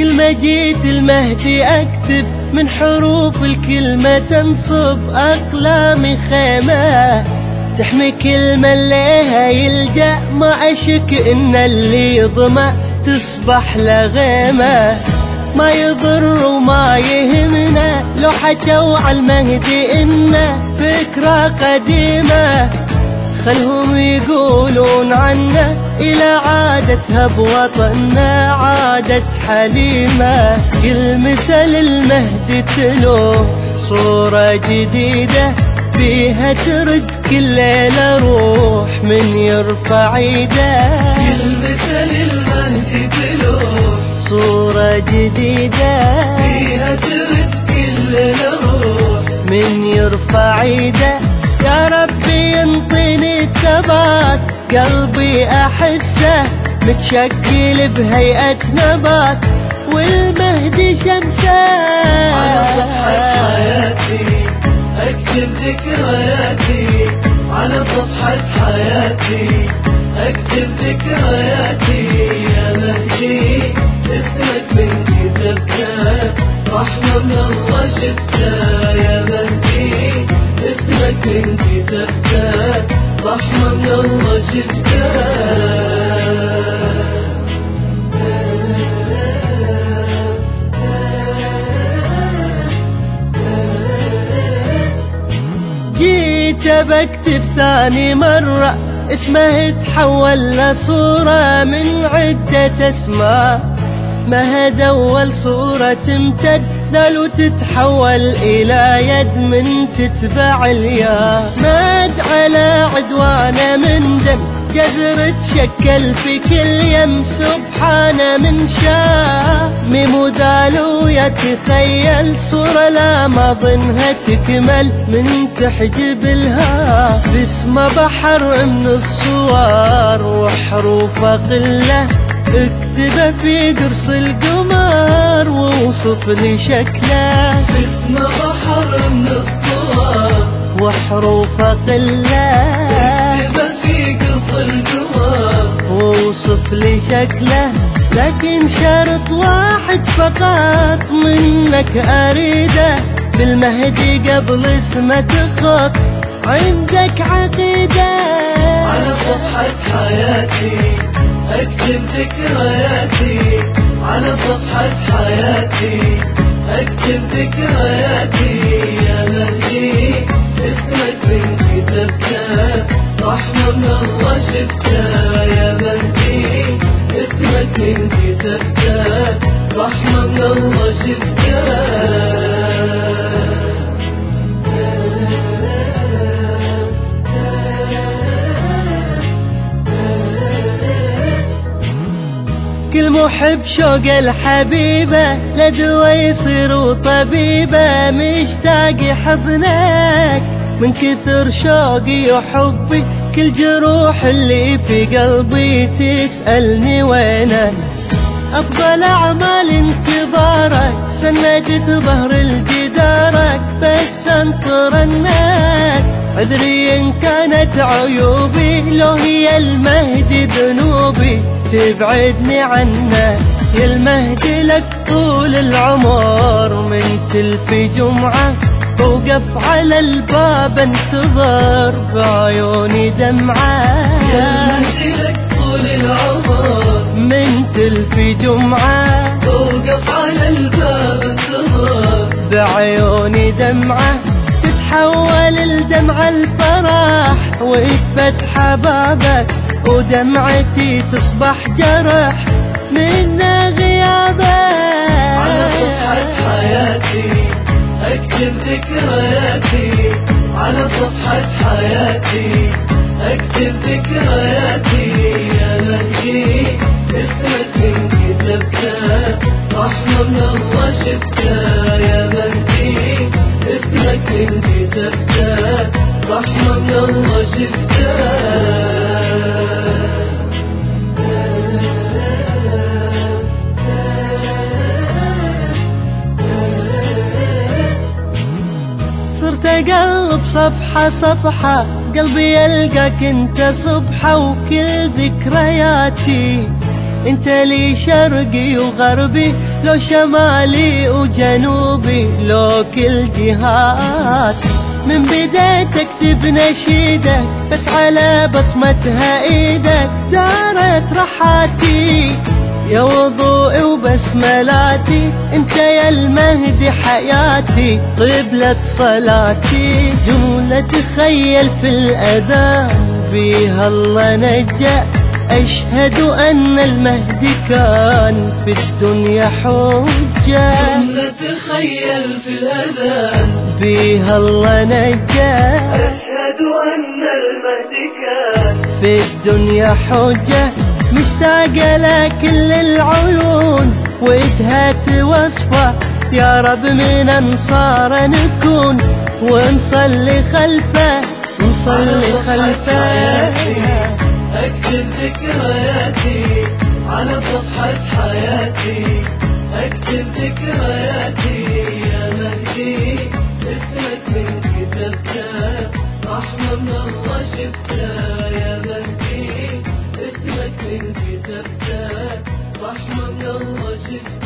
كل ما جيت المهدي أكتب من حروف الكلمة تنصب أقلامي خيمة تحمي كلمة ليها يلجأ ما أشك إن اللي يضمع تصبح لغيمة ما يضر وما يهمنا لو حكوا على المهدي إنه فكرة قديمة خلهم يقولون عنه إلى عادتها بوطننا عادة حليمة كل مثل المهدي تلو صورة جديدة فيها ترد كل ليلة روح من يرفع ايده كل مثل المهدي تلو صورة جديدة فيها ترد كل ليلة روح من يرفع ايده يا ربي ينطيني الثبات قلبي أحسه متشكل بهيئة نبات والمهدي شمسه على صفحة حياتي أكتب ذكرياتي على صفحة حياتي أكتب ذكرياتي يا مهدي اسمك من كتبته رحمة من الله شفته يا مهدي اسمك من كتبته رحمة من الله شفته جيت بكتب ثاني مرة اسمه تحول لصورة من عدة اسماء مهد أول صورة تمتد لو تتحول إلى يد من تتبع اليا ماد على عدوانه من دم جذر تشكل في كل يم سبحانه من شاء مودالو يتخيل صورة لا ما ظنها تكمل من تحجب الها باسمه بحر من الصور وحروفه قله اكتب في قرص القمر ووصف لي شكله اسمه بحر من الصور وحروفه قله اكتب في قرص القمر ووصف لي شكله لكن شرط واحد فقط منك أريده بالمهدي قبل اسمه تخف عندك عقيدة على صفحة حياتي أكتب ذكرياتي على صفحة حياتي أكتب ذكرياتي يا مهدي اسمك من كتبته رحمة من الله شفته يا مهدي اسمك من كتبته رحمة من الله شفته كل محب شوق الحبيبة لدوى يصير طبيبة مشتاق حضنك من كثر شوقي وحبي كل جروح اللي في قلبي تسألني وينك أفضل أعمال انتظارك سندت ظهر الجدارك بس انطر الناس عذري إن كانت عيوبي لو هي المهدي ذنوبي تبعدني عنه يا المهدي لك طول العمر من تلفي جمعة وقف على الباب انتظر بعيوني دمعة يا المهدي لك طول العمر من تلفي جمعة وقف على الباب انتظر بعيوني دمعة تتحول الدمعة الفرح ويتفتح بابك ودمعتي تصبح جرح من غيابك على صفحة حياتي أكتب ذكرياتي على صفحة حياتي أكتب ذكرياتي يا مهدي اسمك من كتبته رحمة من الله شفته يا مهدي اسمك من كتبته رحمة من الله شفته صرت أقلب صفحة صفحة قلبي يلقاك انت صبحة وكل ذكرياتي انت لي شرقي وغربي لو شمالي وجنوبي لو كل جهات، من بديت اكتب نشيدك بس على بصمتها ايدك دارت رحاتي، يا وضوئي وبسملاتي انت يا المهدي حياتي قبلة صلاتي. جملة تخيل في الاذان بيها الله نجا، أشهد أن المهدي كان في الدنيا حجة. جملة تخيل في الأذان بيها الله نجا، أشهد أن المهدي كان في الدنيا حجة. مشتاقة لكل العيون وإدها توصفه، يا رب من أنصار نكون ونصلي خلفه، نصلي خلفه. أكتب ذكرياتي على صفحة حياتي، أكتب ذكرياتي يا مهدي، اسمك من كتبته، رحمة من الله شفته يا مهدي، اسمك من كتبته، رحمة من الله شفته.